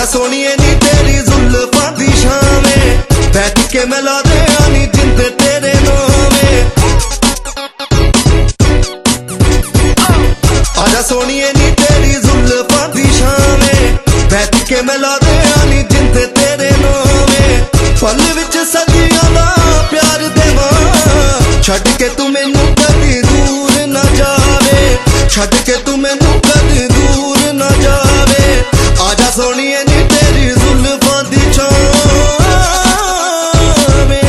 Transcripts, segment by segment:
सोनिए नी तेरी जुल्फां दी छावें बैठ के मिला दे आनी जिंद तेरे नामे आजा सोनिए नी तेरी जुल्फां दी छावें बैठ के मिला दे आनी जिंद तेरे नामे पल विच सदियां दा प्यार देवां छड्ड के तू मैनू कदी दूर ना जावे छड्ड के तू मैनू कदी दूर ना जावे आजा सोनिए नी तेरी जुल्फां दी छावें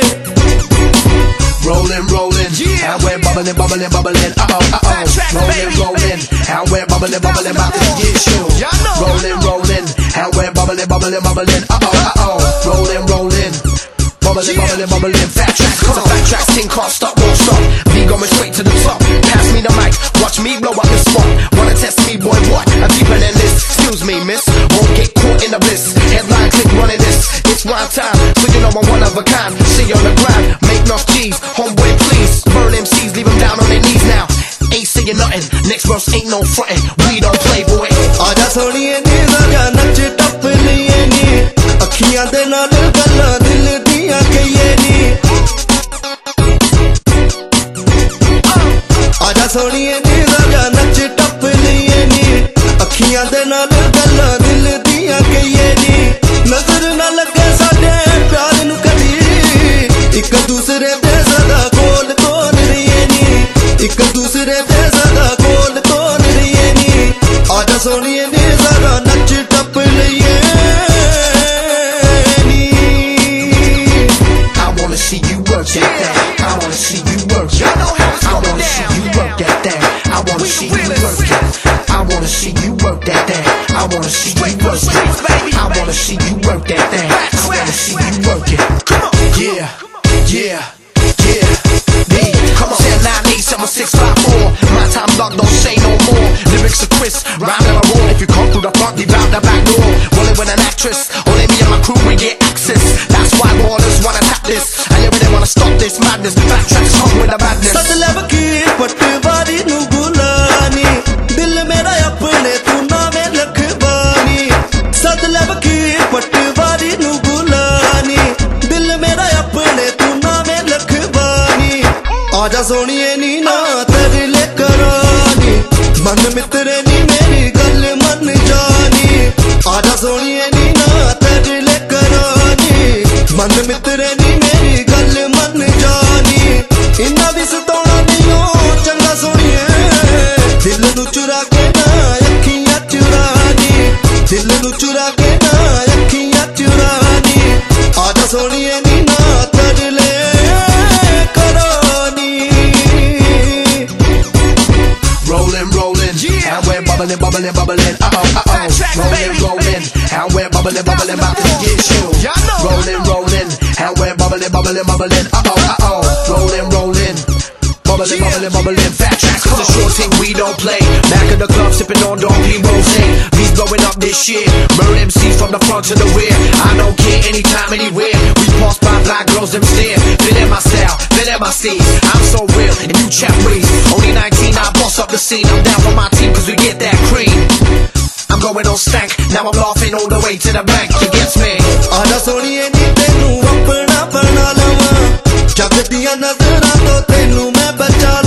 Rolling, rolling, and we're bubbling, bubbling, bubbling, rolling, rolling, and we're bubbling, bubbling, about to get you. Rolling, rolling, and we're bubbling, bubbling, bubbling, rolling, rolling, bubbling, bubbling, bubbling, fat tracks, cause a fat tracks thing can't stop, won't stop. Be going straight to the top. Pass me the mic, watch me blow up the spot. Wanna test me, boy, what? I'm deeper than this. Excuse me, miss, won't get caught in the bliss. Headline click running this. It's rhyme time, so you know I'm one of a kind. See you on the grind, make enough cheese, homeboy please. Burn MCs, leave them down on their knees now. Ain't saying nothing, next verse ain't no frontin'. We don't play, boy. आजा सोनिए नी जरा नच टप लिए नी अखियां दे नाल गल्लां दिल दियां कहिए नी आजा सोनिए नी जरा नच टप लिए नी अखियां दे नाल गल्लां दिल दियां कहिए नी नजर ना लगे साडे प्यार नू कदी एक दूसरे दे सदा कोल कोल रहिए नी एक दूसरे दे सदा कोल कोल रहिए नी आजा सोनिए नी जरा नच टप लिए नी I wanna see you work that thing. I wanna see you work it. I wanna see you work that thing. I wanna see you work it. I wanna see you work that thing. I wanna see you work it. I wanna see you work that thing. I wanna see you work it. Yeah, yeah, yeah. Me, come on. 10, 9, 8, 7, 6, 5, 4. My time locked, don't say no more. Lyrics are crisp, rhyme and I roll. If you come through the front, leave out the back door. Rolling with an actress, only me and my crew we get access. That's why ballers wanna tap this. I really wanna stop this madness. Back tracks come with the madness. सद लब की पटवारी नू बुलानी दिल मेरा अपने तू नावे लखवानी सद लब की पटवारी नू बुलानी दिल मेरा अपने तू नावे लखवानी आजा सोनिए नी ना तरले करानी मन मित्रे नी मेरी गल मन जानी आजा सोनिए नी ना तरले करानी मन मित्रे नी मेरी गल मन जानी इन्ना भी सताना नहीं हो चंगा सोनिए दिल नू चुरा के ना अखियां चुरानी दिल नू चुरा के ना अखियां चुरानी आजा सोनिए नी ना तरले करानी Rolling, rolling, and we're bubbling, bubbling, bubbling, rolling, rolling, and we're bubbling, bubbling, about to get you. Rolling, rolling, and we're bubbling, bubbling, bubbling, rolling, rolling, bubbling, bubbling, bubbling, fat tracks, cause a short thing we don't play. Back in the club, sipping on Don P. Rose. Beats blowing up this shit. Burn MCs from the front to the rear. I don't care anytime, anywhere. We pass by black girls, them stare. Feeling my style, feeling my steez. I'm so real, and you chat ways. Only 19, I boss up the scene. I'm down for my team, cause we get that cream. I'm going on stank, now I'm laughing all the way to the bank. You get me? आजा सोनिए नी तेनू अपना बना लवां जग दियां नजरां तो तेनू मैं बचा